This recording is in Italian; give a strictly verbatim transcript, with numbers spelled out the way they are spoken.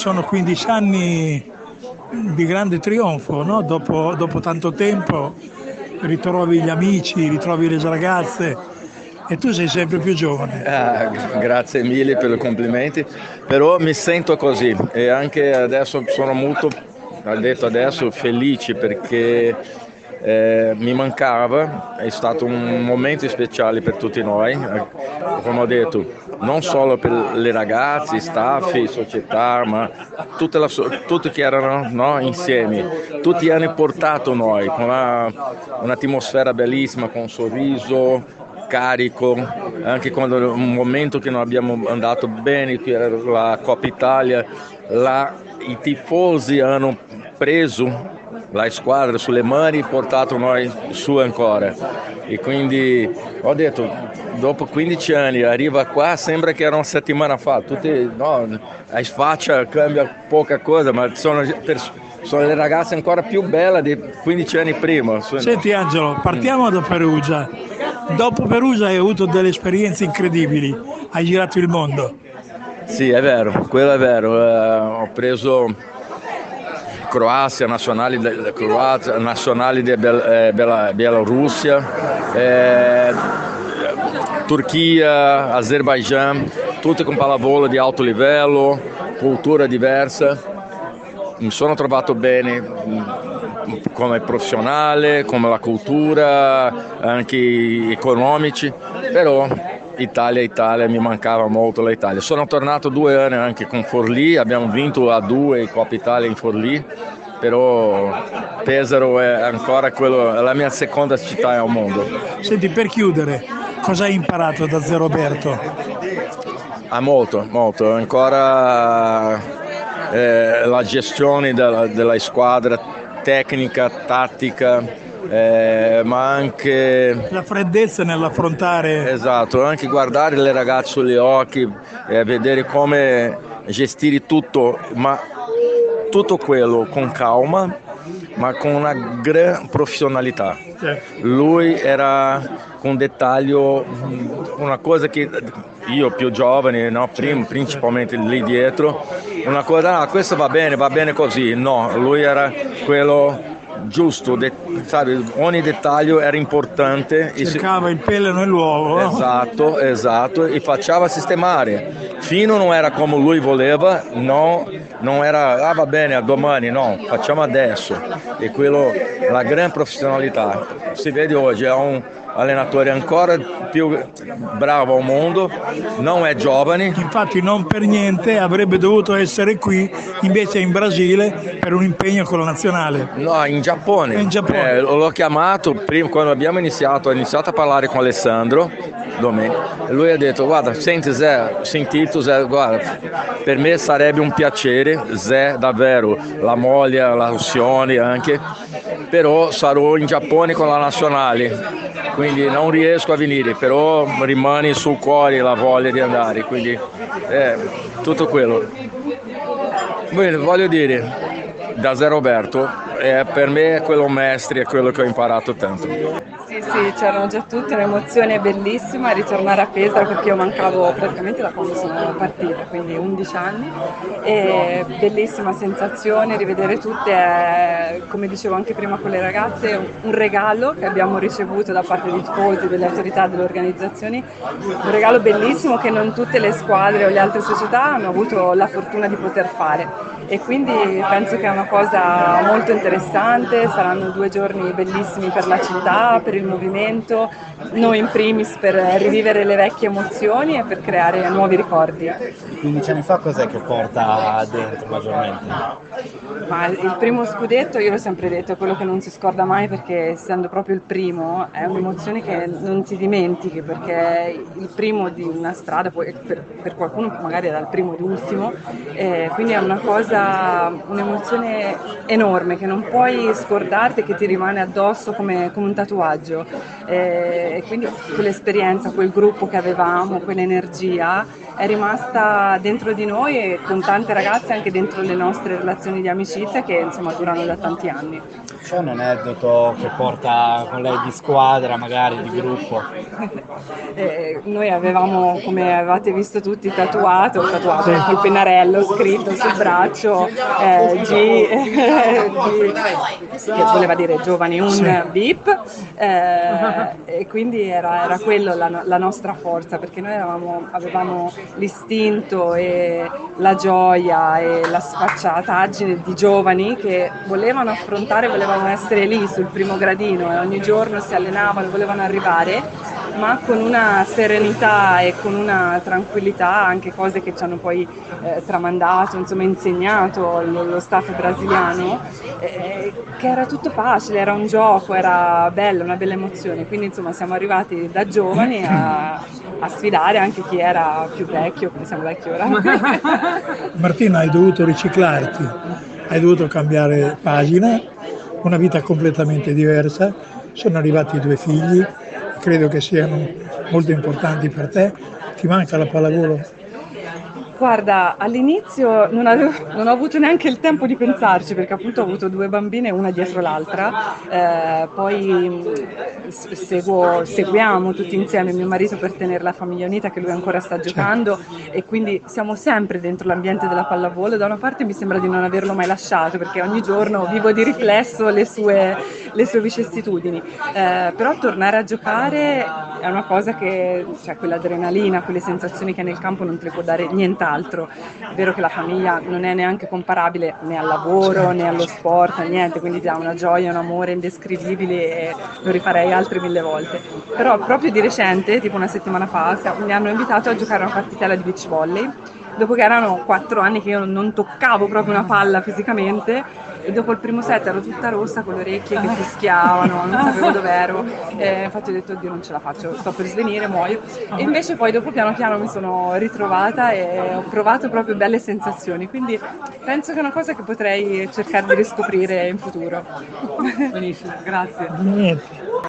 sono quindici anni di grande trionfo, no? Dopo, dopo tanto tempo ritrovi gli amici, ritrovi le ragazze e tu sei sempre più giovane. Ah, grazie mille per i complimenti, però mi sento così e anche adesso sono molto, ha detto adesso, felice perché eh, mi mancava, è stato un momento speciale per tutti noi, eh, come ho detto, non solo per le ragazze, staff, società, ma tutte la, tutti che erano, no, insieme, tutti hanno portato noi con una, un'atmosfera bellissima, con un sorriso carico, anche quando un momento che non abbiamo andato bene, che era la Coppa Italia, là, i tifosi hanno preso la squadra sulle mani e portato noi su ancora. E quindi ho detto, dopo quindici anni arriva qua, sembra che era una settimana fa, tutti, no, la faccia cambia poca cosa, ma sono, sono le ragazze ancora più belle di quindici anni prima. Senti Angelo, partiamo da Perugia. Dopo Perugia hai avuto delle esperienze incredibili, hai girato il mondo. Sì, è vero, quello è vero. Eh, ho preso Croazia, nazionali, de, Croazia, nazionali di Bel, eh, Bela, Bielorussia, eh, Turchia, Azerbaijan, tutte con pallavolo di alto livello, cultura diversa. Mi sono trovato bene come professionale, come la cultura, anche economici, però Italia, Italia, mi mancava molto l'Italia. Sono tornato due anni anche con Forlì, abbiamo vinto a due Coppa Italia in Forlì, però Pesaro è ancora quello, è la mia seconda città al mondo. Senti, per chiudere, cosa hai imparato da Zé Roberto? Ah, molto, molto, ancora eh, la gestione della, della squadra, tecnica, tattica, eh, ma anche la freddezza nell'affrontare. Esatto, anche guardare le ragazze sugli occhi e vedere come gestire tutto, ma tutto quello con calma, ma con una gran professionalità. Lui era con dettaglio, una cosa che io più giovane, no, prim, principalmente lì dietro, una cosa, ah, questo va bene, va bene così. No, lui era quello giusto, de, sabe, ogni dettaglio era importante. Cercava il pelo nell'uovo. Esatto, esatto, e faceva sistemare. Fino non era come lui voleva, no, non era, ah va bene, a domani, no, facciamo adesso. E quello, la gran professionalità. Si vede oggi, è un allenatore ancora più bravo al mondo, non è giovane. Infatti non per niente avrebbe dovuto essere qui, invece è in Brasile per un impegno con la nazionale. No, in Giappone. In Giappone. Eh, l'ho chiamato prima, quando abbiamo iniziato, ho iniziato a parlare con Alessandro Domenico, e lui ha detto, guarda, senti Zé, sentito Zé, guarda, per me sarebbe un piacere, Zé, davvero, la moglie, la Lucione anche, però sarò in Giappone con la nazionale. Quindi non riesco a venire, però rimane sul cuore la voglia di andare, quindi eh, tutto quello. Bene, voglio dire, da Zé Roberto, eh, per me è quello maestro, è quello che ho imparato tanto. Sì, sì, c'erano già tutte, un'emozione bellissima ritornare a Pesaro perché io mancavo praticamente da quando sono partita, quindi undici anni, e bellissima sensazione rivedere tutte, è, come dicevo anche prima con le ragazze, un regalo che abbiamo ricevuto da parte dei tifosi, delle autorità, delle organizzazioni, un regalo bellissimo che non tutte le squadre o le altre società hanno avuto la fortuna di poter fare. E quindi penso che è una cosa molto interessante, saranno due giorni bellissimi per la città, per il movimento, noi in primis per rivivere le vecchie emozioni e per creare nuovi ricordi. quindici anni fa cos'è che porta dentro maggiormente? Ma il primo scudetto, io l'ho sempre detto, è quello che non si scorda mai perché essendo proprio il primo è un'emozione che non ti dimentichi perché il primo di una strada, poi per, per qualcuno magari era il primo di ultimo, eh, quindi è una cosa, un'emozione enorme che non puoi scordarti e che ti rimane addosso come, come un tatuaggio. Eh, e quindi quell'esperienza, quel gruppo che avevamo, quell'energia è rimasta dentro di noi e con tante ragazze anche dentro le nostre relazioni di amicizia che insomma durano da tanti anni. C'è un aneddoto che porta con lei di squadra, magari di gruppo? Eh, noi avevamo, come avevate visto tutti, tatuato, tatuato col pennarello scritto sul braccio eh, G, eh, G, che voleva dire giovani, un Sì. bip, eh, e quindi era, era quello la, la nostra forza, perché noi eravamo, avevamo l'istinto e la gioia e la sfacciataggine di giovani che volevano affrontare, volevano essere lì sul primo gradino e ogni giorno si allenavano, volevano arrivare, ma con una serenità e con una tranquillità, anche cose che ci hanno poi eh, tramandato, insomma insegnato lo, lo staff brasiliano, eh, che era tutto facile, era un gioco, era bello, una bella emozione, quindi insomma siamo arrivati da giovani a, a sfidare anche chi era più vecchio, come siamo vecchi ora. Martina, hai dovuto riciclarti, hai dovuto cambiare pagina, una vita completamente diversa, sono arrivati due figli, credo che siano molto importanti per te, ti manca la pallavolo? Guarda, all'inizio non, avevo, non ho avuto neanche il tempo di pensarci perché appunto ho avuto due bambine una dietro l'altra, eh, poi mh, seguo, seguiamo tutti insieme mio marito per tenere la famiglia unita, che lui ancora sta giocando, e quindi siamo sempre dentro l'ambiente della pallavolo. Da una parte mi sembra di non averlo mai lasciato perché ogni giorno vivo di riflesso le sue, le sue vicissitudini, eh, però tornare a giocare è una cosa che, cioè quell'adrenalina, quelle sensazioni che nel campo non te le può dare nient'altro. È vero che la famiglia non è neanche comparabile né al lavoro né allo sport, niente, quindi dà una gioia, un amore indescrivibile e lo rifarei altre mille volte. Però proprio di recente, tipo una settimana fa, mi hanno invitato a giocare una partitella di beach volley, dopo che erano quattro anni che io non toccavo proprio una palla fisicamente, e dopo il primo set ero tutta rossa con le orecchie che fischiavano, non sapevo dove ero, e infatti ho detto oddio non ce la faccio, sto per svenire, muoio, e invece poi dopo piano piano mi sono ritrovata e ho provato proprio belle sensazioni, quindi penso che è una cosa che potrei cercare di riscoprire in futuro. Benissimo, grazie. Niente.